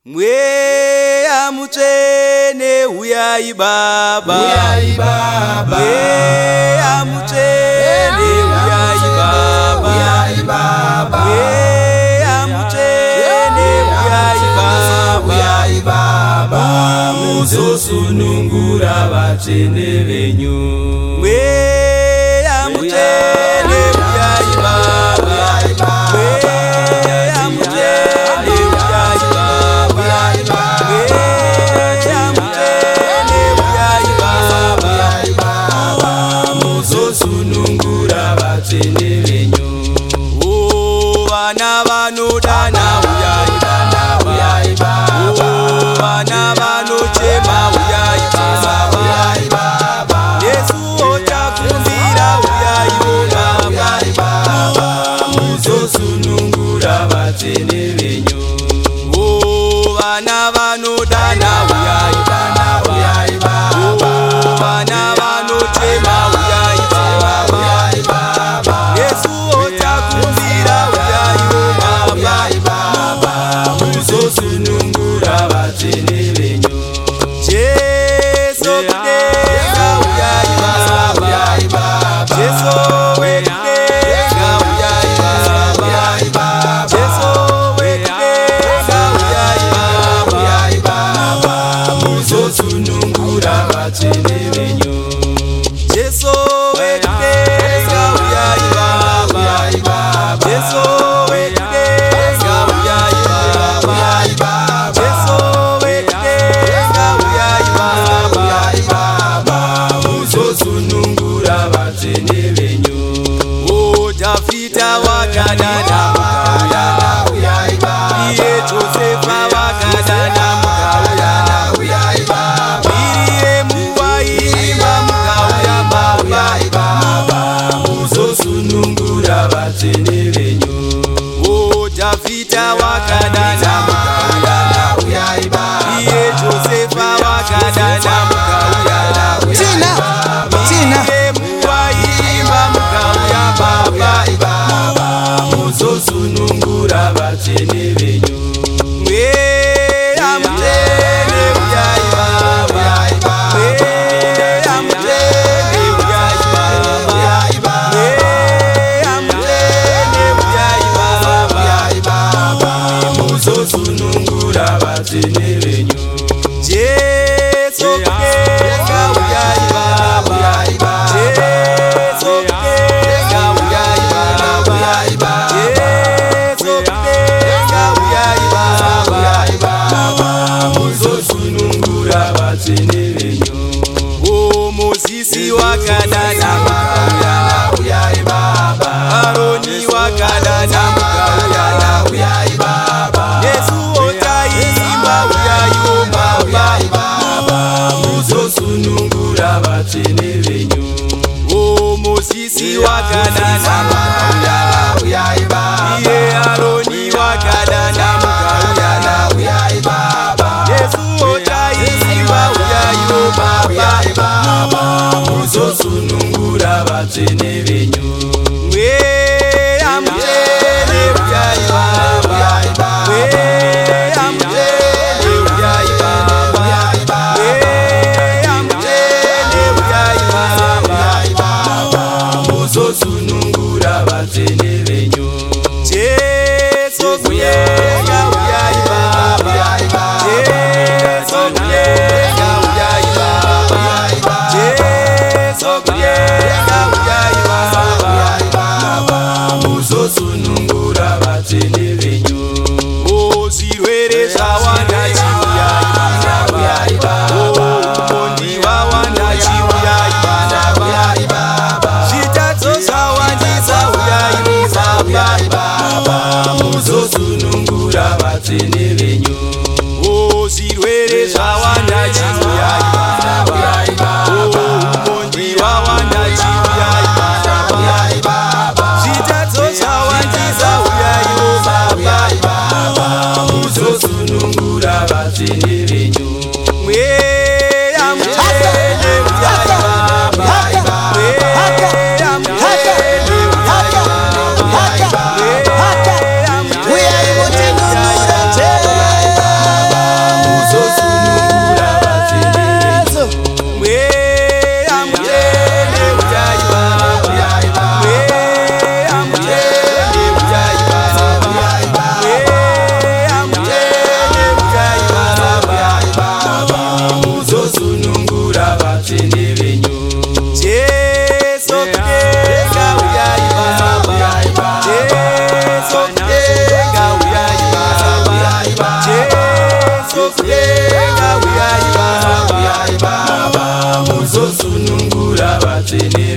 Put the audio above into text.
Mweya mutene uyai baba, uyai baba. Mweya mutene uyai baba, uyai baba. Mweya mutene uyai baba, uyai baba. Muzosunungura vatene venyu. Mweya mutene uyai baba, uyai baba. Mweya mutene uyai baba, uyai baba. Mweya mutene uyai baba, uyai baba. Muzosunungura vatene venyu. Oh, vana vanodana uyai baba, uyai baba. Oh, vana vanochema uyai baba, uyai baba. Yesu otakumbira uyai baba, uyai baba. Muzosunungura vatene venyu. Oh, vana vanodana uyai baba, uyai baba. Oh, vana vanochema uyai baba, uyai baba. Yesu otakumbira uyai baba, uyai baba. Muzosunungura vatene venyu. Jesu kudenga uyai baba, uyai baba. Jesu kudenga uyai baba, uyai baba. Jesu kudenga uyai baba, uyai baba. Muzosunungura vatene venyu. Jesu kudenga uyai baba, uyai baba. Jesu kudenga uyai baba, uyai baba. Jesu kudenga uyai baba, uyai baba. Muzosunungura vatene venyu. Oh, Davida wakadana mukauya, uyai baba. iye Josefa wakadana mukauya, uyai baba. iriye muwaimba mukauya baba, uyai baba. Muzosunungura vatene venyu. Oh, Davida wakadana mukauya, uyai baba. iye Josefa wakadana mukauya, iriye muwaimba mukauya baba, uyai baba. Muzosunungura vatene venyu. Mweya mutene uyai baba, uyai baba. Mweya mutene uyai baba, uyai baba. Mweya mutene uyai baba, uyai baba. Muzosunungura vatene venyu. Jesu kudenga uyai baba, uyai baba. Jesu kudenga uyai baba, uyai baba. Jesu kudenga uyai baba, uyai baba. Muzosunungura vatene venyu. Oh, Mozisi wakadana mukauya, uyai baba. Aroni wakadana mukauya, uyai baba. Yesu otaimba uyai o baba, uyai baba. Muzosunungura vatene venyu. Oh, Mozisi wakadana mukauya, uyai baba. iye Aroni wakadana mukauya, uyai baba. Yesu otaimba uyai o baba, uyai baba. Muzosunungura vatene venyu. Mweya mutene uyai baba, uyai baba. Mweya mutene uyai baba, uyai baba. Mweya mutene uyai baba, uyai baba. Muzosunungura vatene venyu. Jesu kudenga uyai baba, uyai baba. Jesu kudenga uyai baba, uyai baba. Jesu kudenga uyai baba, uyai baba. Muzosunungura vatene venyu. Oh, zvirwere zvawanda chiuyai baba, uyai baba. Oh, upondi wawanda chiuyai baba, uyai baba. zvitadzo zvawandisa uyai baba, uyai baba. Muzosunungura vatene venyu. Oh, zvirwere zvawanda chiuyai baba, uyai baba. Oh, upondi wawanda chiuyai baba, uyai baba. zvitadzo zvawandisa uyai baba, uyai baba. Muzosunungura vatene venyu. Mweya mutene uyai baba, uyai baba. Mweya mutene uyai baba, uyai baba. Mweya mutene uyai baba. muzokudenga uyai baba muzosunungura vatsvene